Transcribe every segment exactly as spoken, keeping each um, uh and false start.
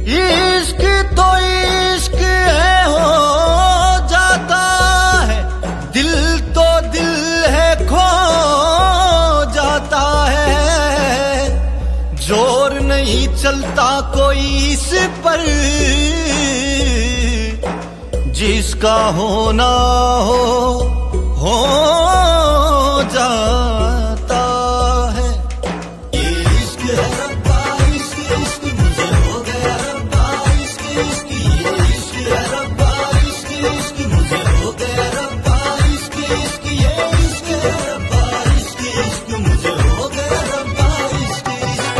इश्क तो इश्क है, हो जाता है, दिल तो दिल है, खो जाता है। जोर नहीं चलता कोई इस पर, जिसका होना हो हो जाता है। ये इश्क है रब्बा, इश्क इश्क मुझे हो गया रब्बा, इश्क इश्क ये इश्क है रब्बा, इश्क इश्क मुझे हो गया रब्बा, इश्क इश्क ये इश्क है रब्बा, इश्क इश्क मुझे हो गया रब्बा, इश्क इश्क।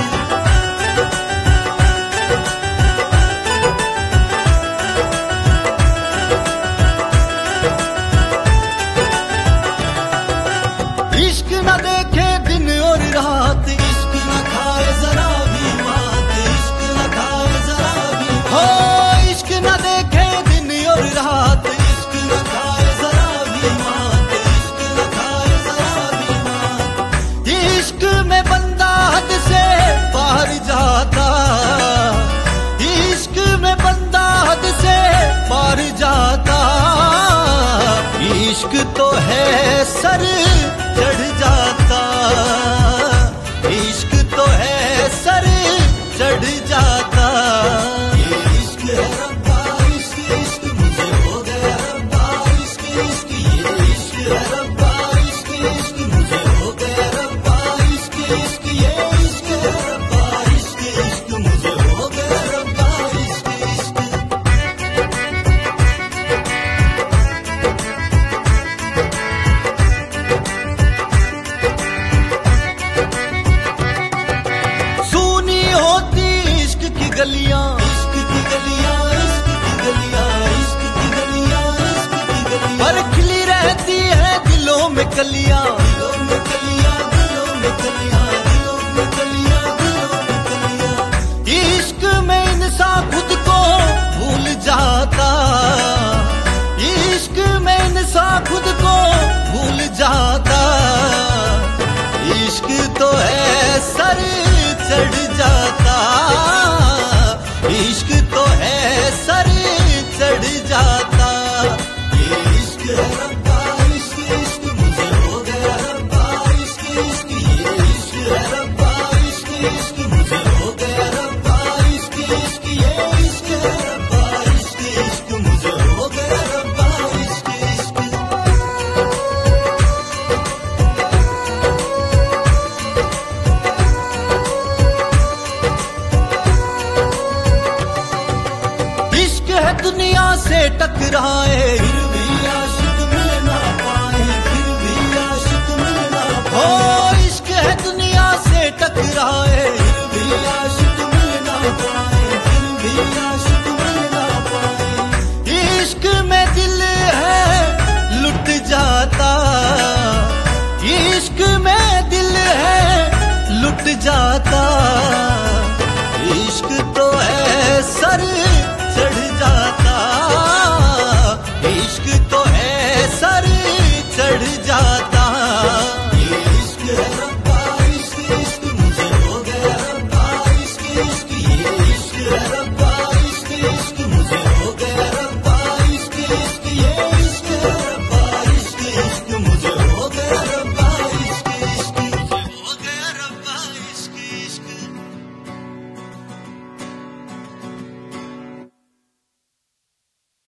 इश्क न देखे दिन और रात, इश्क न खाए जरा भी मात, इश्क न खाए जरा भी हो। इश्क न देखे दिन और रात, इश्क न खाए जरा भी मात, इश्क न खाए जरा भी मात। इश्क में बंदा हद से बाहर जाता, इश्क में बंदा हद से बाहर जाता। इश्क तो है सर चढ़ जाता, इश्क तो है सर चढ़ जाता। ये इश्क है रब्बा, इश्क इश्क मुझे हो गया रब्बा, इश्क इश्क ये इश्क है रब्बा, इश्क इश्क मुझे हो गया रब्बा, इश्क इश्क ये इश्क है रब्बा, इश्क इश्क मुझे हो गया रब्बा, इश्क इश्क। सुनी होती इश्क की गलियां, इश्क की गलियां, इश्क की गलियां, इश्क की गलियां, इश्क की गलियां। पर खिली रहती है दिलों में कलियां, दिलों में कलियां, दिलों में कलियां, दिलों में कलियां, दिलों में कलियां। इश्क में इंसान खुद को भूल जाता, इश्क में इंसान खुद को भूल जाता। इश्क तो है सर चढ़ जाता, इश्क तो है सर चढ़ जाता। ये इश्क है रब्बा, इश्क इश्क मुझे हो गया रब्बा, इश्क इश्क ये इश्क है रब्बा, इश्क इश्क मुझे हो गया रब्बा, इश्क इश्क ये इश्क है रब्बा, इश्क इश्क मुझे हो गया रब्बा, इश्क इश्क। इश्क है दुनिया से टकराए, फिर भी आशिक मिल ना पाए, फिर भी आशिक मिल ना पाए। ओ इश्क है दुनिया से टकराए,